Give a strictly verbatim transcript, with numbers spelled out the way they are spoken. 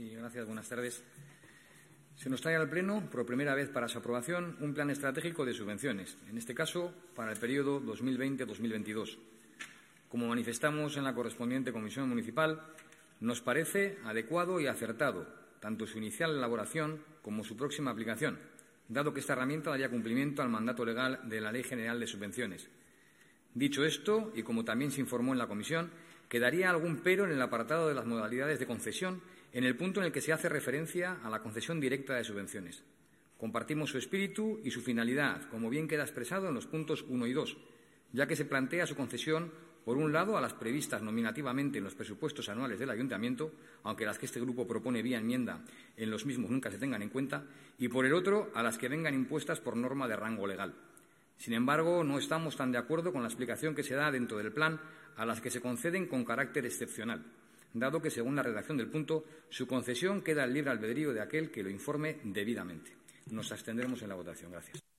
Sí, gracias. Buenas tardes. Se nos trae al Pleno, por primera vez para su aprobación, un plan estratégico de subvenciones, en este caso para el periodo dos mil veinte a dos mil veintidós. Como manifestamos en la correspondiente comisión municipal, nos parece adecuado y acertado tanto su inicial elaboración como su próxima aplicación, dado que esta herramienta daría cumplimiento al mandato legal de la Ley General de Subvenciones. Dicho esto, y como también se informó en la comisión, quedaría algún pero en el apartado de las modalidades de concesión en el punto en el que se hace referencia a la concesión directa de subvenciones. Compartimos su espíritu y su finalidad, como bien queda expresado en los puntos uno y dos, ya que se plantea su concesión, por un lado, a las previstas nominativamente en los presupuestos anuales del Ayuntamiento, aunque las que este grupo propone vía enmienda en los mismos nunca se tengan en cuenta, y, por el otro, a las que vengan impuestas por norma de rango legal. Sin embargo, no estamos tan de acuerdo con la explicación que se da dentro del plan a las que se conceden con carácter excepcional, dado que, según la redacción del punto, su concesión queda al libre albedrío de aquel que lo informe debidamente. Nos abstendremos en la votación. Gracias.